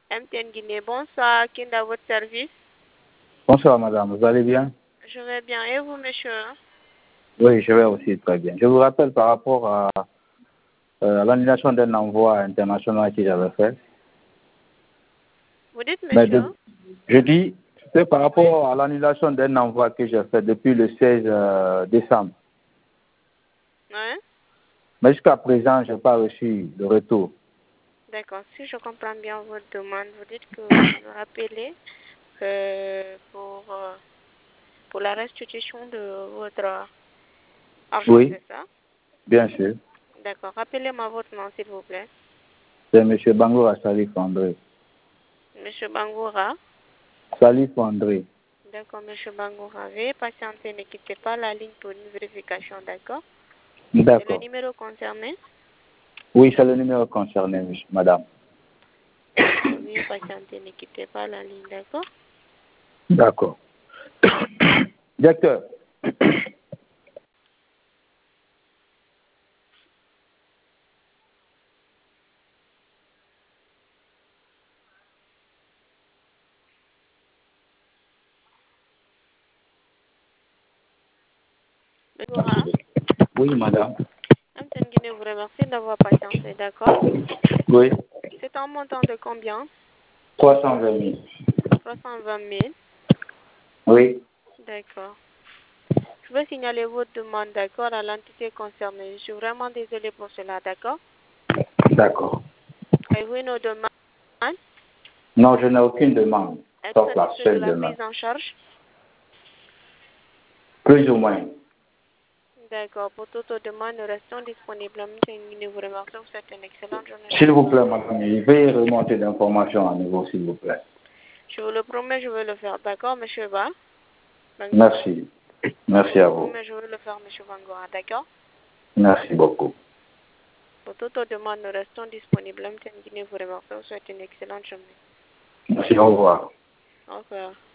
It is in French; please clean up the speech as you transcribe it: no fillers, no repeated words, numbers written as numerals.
MTN Guinée, bonsoir. Qui est à votre service? Bonsoir madame, vous allez bien? Je vais bien. Et vous, monsieur? Oui, je vais aussi très bien. Je vous rappelle par rapport à l'annulation d'un envoi international que j'avais fait. Vous dites, monsieur? Je dis, c'est par rapport à l'annulation d'un envoi que j'ai fait depuis le 16 décembre. Oui. Mais jusqu'à présent, je n'ai pas reçu de retour. D'accord. Si je comprends bien votre demande, vous dites que vous me rappelez pour la restitution de votre argent, Oui, c'est ça? bien sûr. D'accord. Rappelez-moi votre nom, s'il vous plaît. C'est M. Bangoura Salif André. Monsieur Bangoura. Salif André. D'accord, monsieur Bangoura. Veuillez patienter, ne quittez pas la ligne pour une vérification, d'accord? C'est le D'accord. numéro concerné? Oui, c'est le numéro concerné, madame. D'accord. Veuillez patienter, ne quittez pas la ligne, d'accord? D'accord. Directeur. Bangoura. Oui, madame. MTN Guinée vous remercie d'avoir patienté, d'accord? Oui. C'est un montant de combien? 320 000. 320 000. Oui. D'accord. Je vais signaler votre demande, d'accord, à l'entité concernée. Je suis vraiment désolée pour cela, d'accord? D'accord. Avez-vous une autre demande? Non, je n'ai aucune demande. Êtes-vous Sauf la satisfait de seule la demande. prise en charge? Plus ou moins. D'accord. Pour toute autre demande, nous restons disponibles. Nous vous remercions. Vous souhaitez une excellente journée. S'il vous plaît, madame, je vais remonter d'informations à nouveau, s'il vous plaît. Je vous le promets, je vais le faire. D'accord, monsieur Ba? Merci. Merci à vous. Je vais le faire, monsieur Bangora. D'accord? Merci beaucoup. Pour toute autre demande, nous restons disponibles. Nous vous remercions. Vous souhaitez une excellente journée. Merci, au revoir. Au revoir.